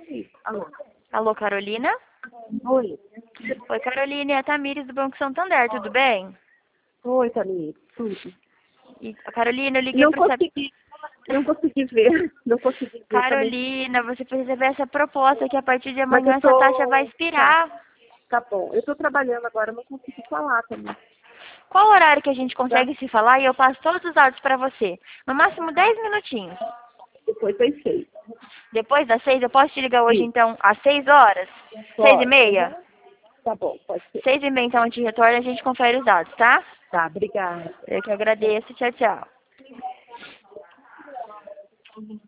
Alô? Alô, Carolina? Oi. Oi, Carolina, é a Tamires do Banco Santander, tudo bem? Oi, Tamir. Tudo. Carolina, eu liguei Não para saber... consegui, não consegui ver. Não consegui ver também. Carolina, você precisa receber essa proposta que a partir de Mas amanhã eu essa taxa vai tô. Tá, expirar. tá bom. Eu tô trabalhando agora, não consigo falar também. Qual horário que a gente Tá? consegue se falar e eu passo todos os dados para você? No máximo 10 minutinhos. Depois pensei. Depois das 6, eu posso te ligar hoje Sim, então às 6 horas? 6 e pode. meia? Uhum. Tá bom, pode ser. 6 e meia então a gente retorna e a gente confere os dados, tá? Tá, obrigada. Eu que agradeço. Tchau, tchau.